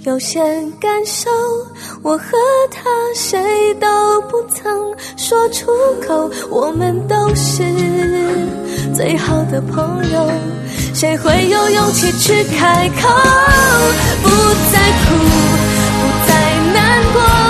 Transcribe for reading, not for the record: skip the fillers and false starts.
有限感受，我和他谁都不曾说出口，我们都是最好的朋友，谁会有勇气去开口？不再哭，不再难过，